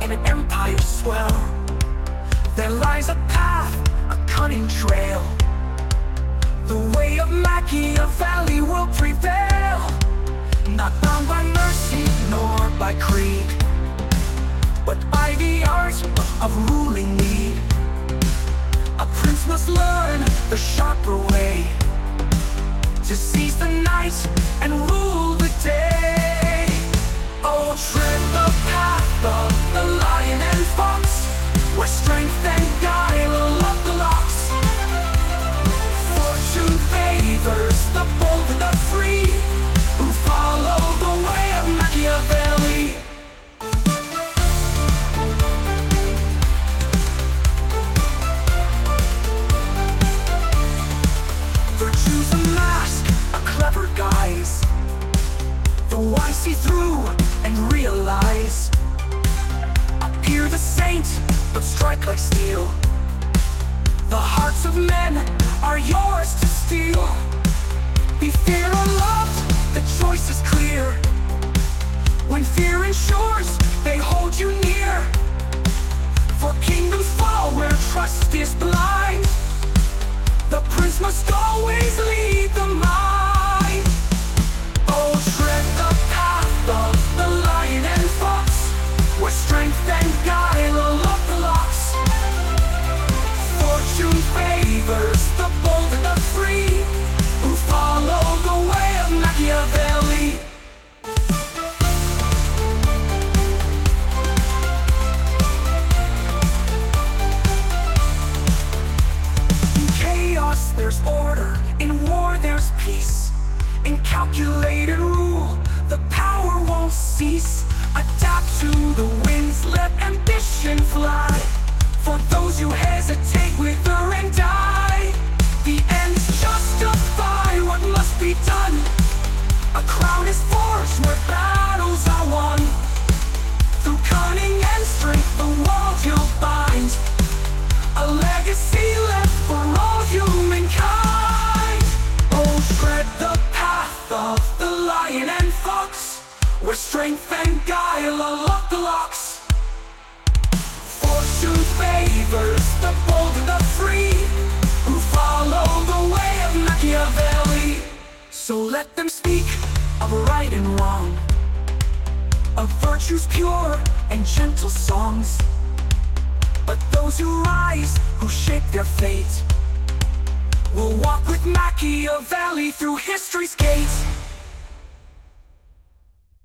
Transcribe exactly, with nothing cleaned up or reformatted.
and an empire swell. There lies a path, a cunning trail. The way of Machiavelli will prevail, not bound by mercy nor by creed, but by the art of ruling need. A prince must learn the sharper way, to seize the night and rule the day. Oh, tread the path of the lion and fox, where strength and guile love the locks. Fortune favors the bold and the free, who follow the way of Machiavelli. Virtue's a mask, a clever guise. The wise see through and realize. Appear the saint, but strike like steel. The hearts of men are yours to steal. Be feared or loved, the choice is clear. When fear ensures, they hold you near. For kingdoms fall where trust is blind. The prince must always lead the mind. Oh, tread the path of the lion and fox, where strength and guile love the locks. Fortune favors the bold and the free, who follow the way of Machiavelli. In chaos there's order, in war there's peace. In calculated rule, the power won't cease. Adapt to the winds, let ambition fly. For those who hesitate, wither and die. The ends justify what must be done. A crown is forged where battles are won. Through cunning and strength the world you'll bind. A legacy left for all humankind. Oh, tread the path of the lion and fox, where strength and guile unlock the locks. Fortune favors the bold and the free, who follow the way of Machiavelli. So let them speak of right and wrong, of virtues pure and gentle songs. But those who rise, who shape their fate, will walk with Machiavelli through history's gates.